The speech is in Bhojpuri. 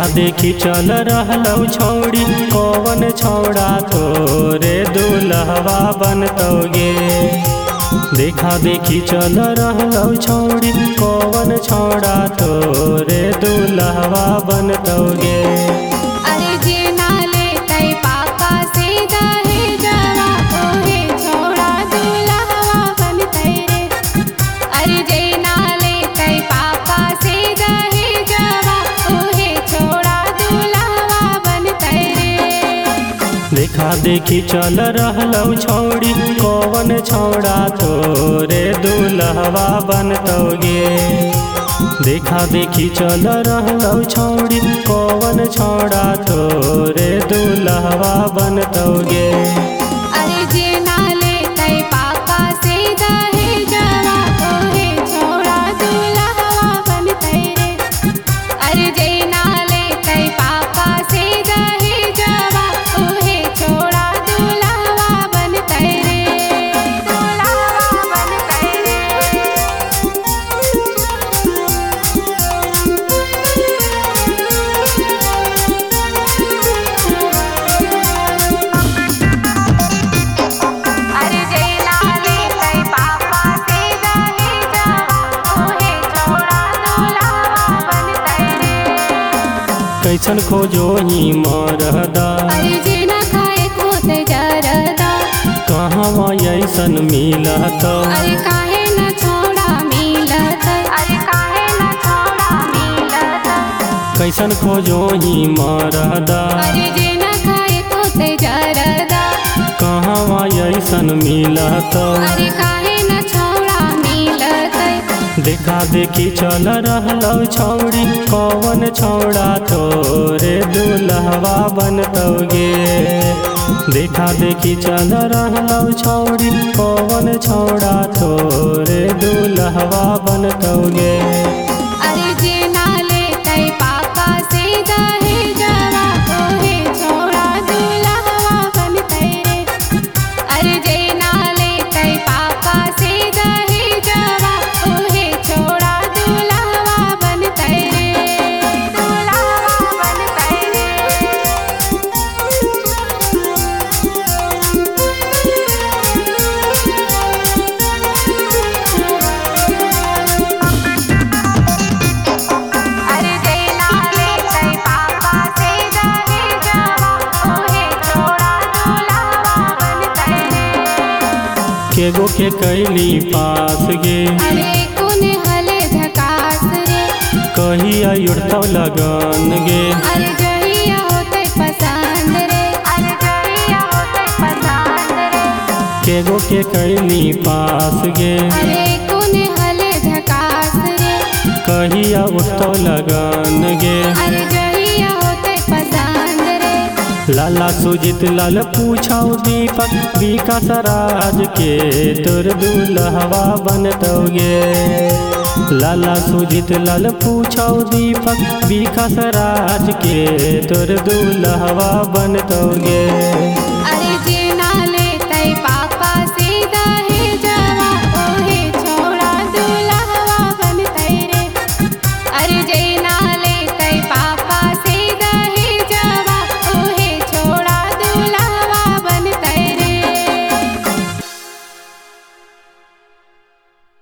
देखी चल रहलौ छौड़ी कौन छौड़ा तोरे दुल्हवा बनतौगे। देखा देखी चल रहलौ छौड़ी कौन छौड़ा तोरे दुल्हवा बनतौगे। अरे जे ना लेतै पापा से दहेजवा ओहे छौड़ा दुल्हवा बनतै रे। अरे जे ना लेतै पापा से दहेजवा ओहे छौड़ा दुल्हवा बनतै रे। देखा देखी चल रहलौ छौड़ी कौन छौड़ा तोरे दुल्हवा बनतौगे। देखा देखी चल रहलौ छौड़ी कौन छौड़ा तोरे दुल्हवा बनतौगे। अरे जे ना लेतै पापा से दहेजवा ओहे छौड़ा दुल्हवा बनतै रे। अरे जे ना लेतै पापा से दहेजवा ओहे छौड़ा दुल्हवा बनतै रे। दुल्हवा बनतै रे। अरे जे ना लेतै पापा से दहेजवा ओहे छौड़ा दुल्हवा बनतै रे। कैसन खोजो ही मरदा अरे जे ना खाए खोते जरदा। कहवा ऐसन मिलत। अरे काहे न छौड़ा मिलत। अरे काहे न छौड़ा मिलत। कैसन खोजो ही मरदा अरे जे ना खाए खोते जरदा। कहवा ऐसन मिलत। अरे काहे न छौड़ा मिलत। देखा देखी चल रहलौ छौड़ी कौन छौड़ा तोरे दुल्हवा बनतौगे। देखा देखी चल रहलौ छौड़ी कौन छौड़ा तोरे दुल्हवा बनतौगे। अरे जे ना लेतै पापा से दहेजवा ओहे छौड़ा दुल्हवा बनतै रे। अरे जे ना लेतै पापा से दहेजवा ओहे छौड़ा दुल्हवा बनतै रे। दुल्हवा बनतै रे। अरे जे ना लेतै पापा से दहेजवा ओहे छौड़ा दुल्हवा बनतै रे। केगो के कैली पास गे अरे कोन हले झकास रे। कहिया उड़तौ लगन गे। अरे जहिया होतै पसंद रे। अरे जहिया होतै पसंद रे। केगो के कैली पास गे अरे कोन हले झकास रे। कहिया उड़तौ लगन गे। अरे जहिया होतै पसंद रे। लाला सुजित लाल पूछौ दीपक विकास राज के तोर दुल्हवा बनतौगे। लाला सुजित लाल पूछौ दीपक विकास राज के तोर दुल्हवा बनतौगे।